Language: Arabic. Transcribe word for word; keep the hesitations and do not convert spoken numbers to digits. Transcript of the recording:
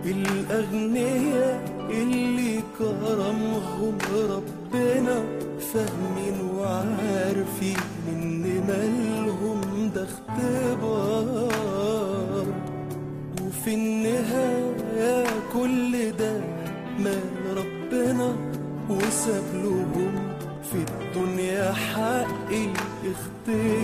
الأغنياء اللي كرمهم ربنا فاهمين وعارفين إن مالهم ده اختبار، وفي النهاية كل ده مال ربنا وساب لهم في الدنيا حق الاختبار.